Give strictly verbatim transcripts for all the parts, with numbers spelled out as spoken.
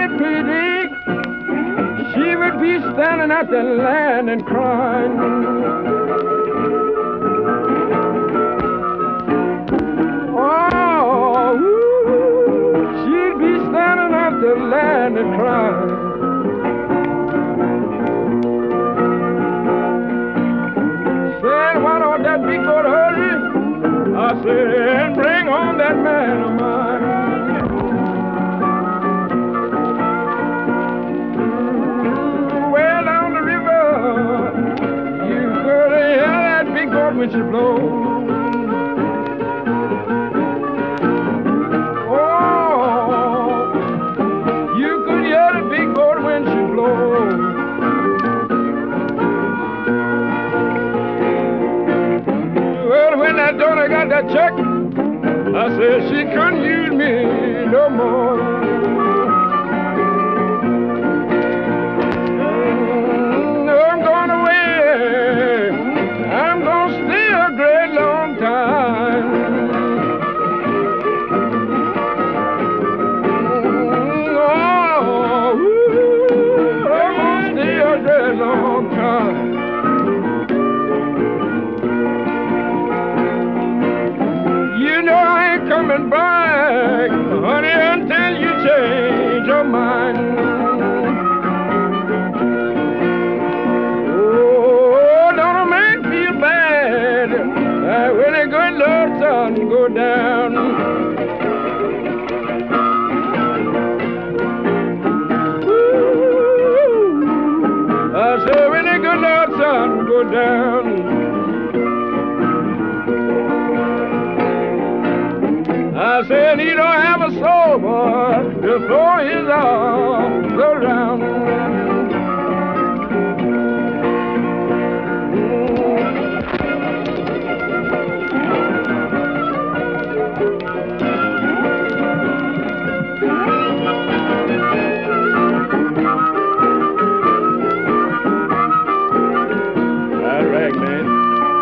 had it pretty, she would be standing at the land and crying. Oh, ooh, she'd be standing at the land and crying. Said, why don't that big boat hurry? I said, bring on that man of mine. Well down the river, you could hear that big boat when she blows. Oh, you could hear the big boat when she blows. Well, when that daughter got that check, I said she couldn't use me no more. Mm, I'm going away. I'm going to stay a great long time. Mm, oh, ooh, I'm going to stay a great long time. You know I ain't coming back, honey, until you change your mind. Oh, don't a man feel bad uh, when a good Lord's son go down. Ooh, I say when a good Lord's son go down. I said he don't have a soul, boy, to throw his arms around. That rag man.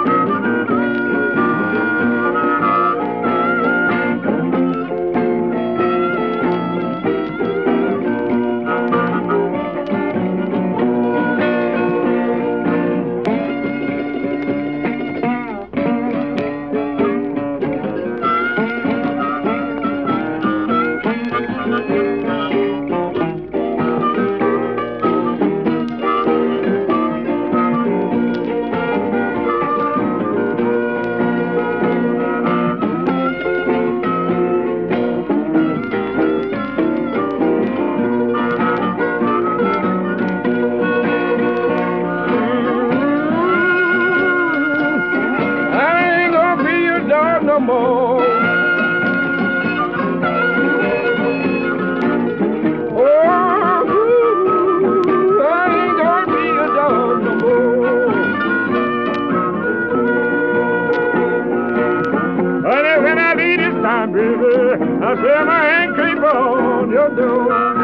No more. Oh, ooh, I ain't gonna be a dog no more. Honey, when I leave this time, baby, I say my hand creep on your door.